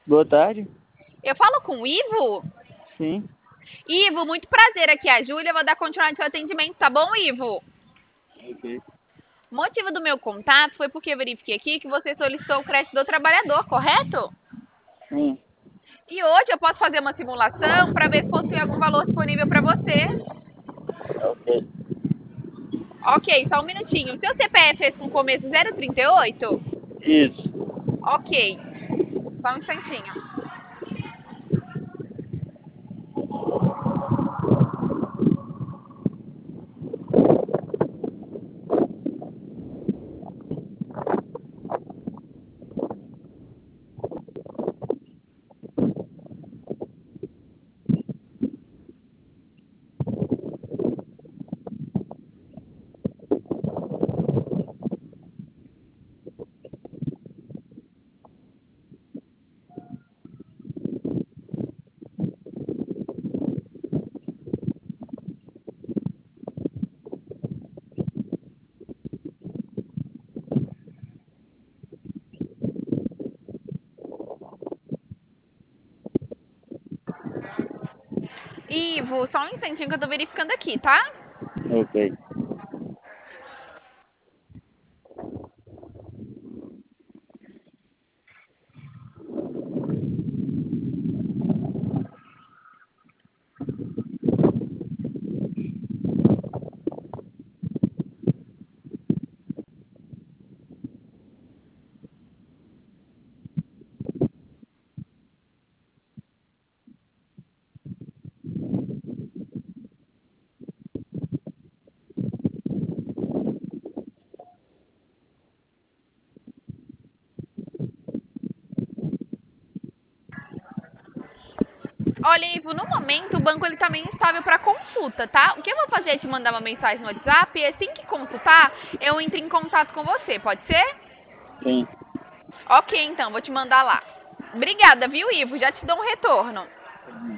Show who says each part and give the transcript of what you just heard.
Speaker 1: Boa tarde.
Speaker 2: Eu falo com o Ivo?
Speaker 1: Sim,
Speaker 2: Ivo, muito prazer, aqui é a Júlia, vou dar continuidade ao seu atendimento, tá bom, Ivo?
Speaker 1: ok.
Speaker 2: O motivo do meu contato foi porque eu verifiquei aqui que você solicitou o crédito do trabalhador, correto?
Speaker 1: Sim,
Speaker 2: E hoje eu posso fazer uma simulação para ver se possui algum valor disponível para você.
Speaker 1: ok.
Speaker 2: Ok, só um minutinho. Seu CPF é com começo 038?
Speaker 1: Isso.
Speaker 2: Ok, só um instantinho. Ivo, só um instantinho que eu tô verificando aqui, tá?
Speaker 1: Ok.
Speaker 2: Olha, Ivo, no momento o banco ele tá meio instável para consulta, tá? O que eu vou fazer é te mandar uma mensagem no WhatsApp e assim que consultar, eu entro em contato com você, pode ser?
Speaker 1: Sim.
Speaker 2: Ok, então, vou te mandar lá. Obrigada, viu, Ivo? Já te dou um retorno.